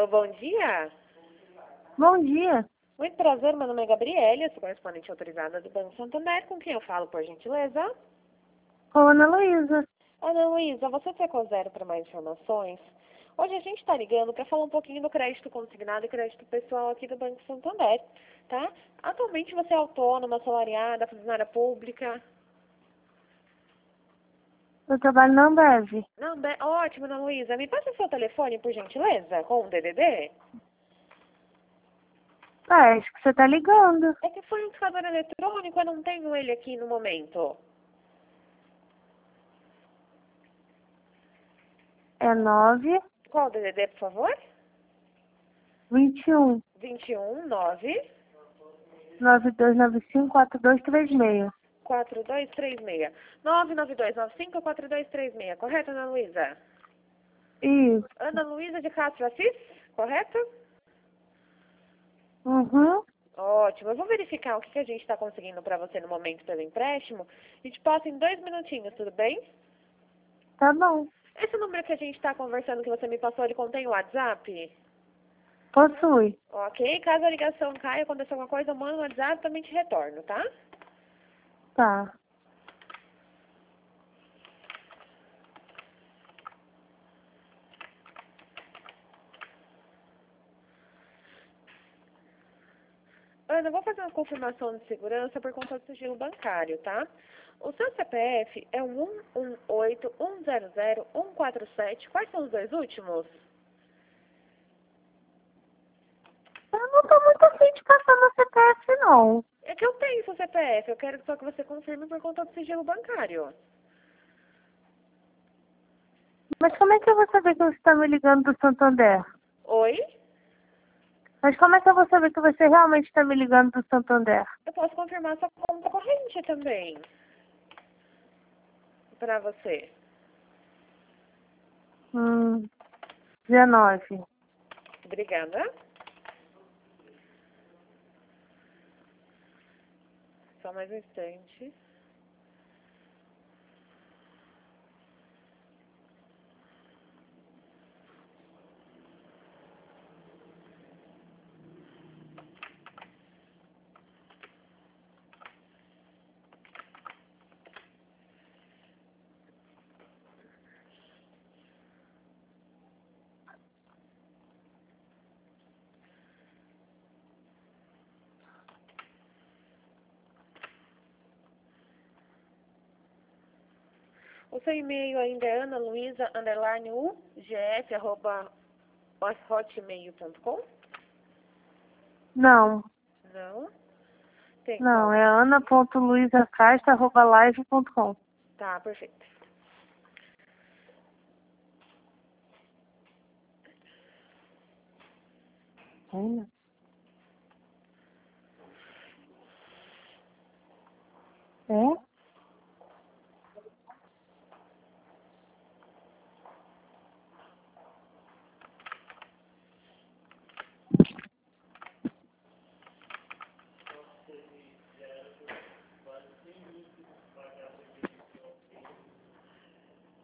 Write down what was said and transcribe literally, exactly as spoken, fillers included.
Alô, bom dia. Bom dia. Muito prazer, meu nome é Gabriele, eu sou correspondente autorizada do Banco Santander. Com quem eu falo, por gentileza? Com a Ana Luísa. Ana Luísa, você secou zero para mais informações? Hoje a gente está ligando para falar um pouquinho do crédito consignado e crédito pessoal aqui do Banco Santander, tá? Atualmente você é autônoma, assalariada, funcionária pública? Eu trabalho na Ambev. Não, be- ótimo, Ana Luísa. Me passa o seu telefone, por gentileza, com o D D D? Ah, acho que você tá ligando. É que foi um discador eletrônico, eu não tenho ele aqui no momento. É nove Qual o D D D, por favor? vinte e um vinte e um, nove, nove dois nove cinco quatro dois três seis. quatro dois três seis. nove nove dois nove cinco quatro dois três seis. Correto, Ana Luísa? Isso. Ana Luísa de Castro Assis? Correto? Uhum. Ótimo. Eu vou verificar o que que a gente está conseguindo para você no momento pelo empréstimo e te passo em dois minutinhos, tudo bem? Tá bom. Esse número que a gente está conversando que você me passou, ele contém o WhatsApp? Possui. Ok. Caso a ligação caia, acontecer alguma coisa, eu mando o WhatsApp e também te retorno, tá? Tá. Ana, eu vou fazer uma confirmação de segurança por conta do sigilo bancário, tá? O seu C P F é um um um oito um zero zero um quatro sete. Quais são os dois últimos? Eu não tô muito afim de passar no C P F, não. É que eu tenho seu C P F, eu quero só que você confirme por conta do sigilo bancário. Mas como é que eu vou saber que você tá me ligando do Santander? Oi? Mas como é que eu vou saber que você realmente tá me ligando do Santander? Eu posso confirmar sua conta corrente também. Pra você. Hum. dezenove. Obrigada. Só mais um instante. O seu e-mail ainda é analuisa, underline, ugf, arroba, hotmail ponto com? Não. Não. Tem Não, qual? é ana ponto luiza castro arroba live ponto com. Tá, perfeito. Ana.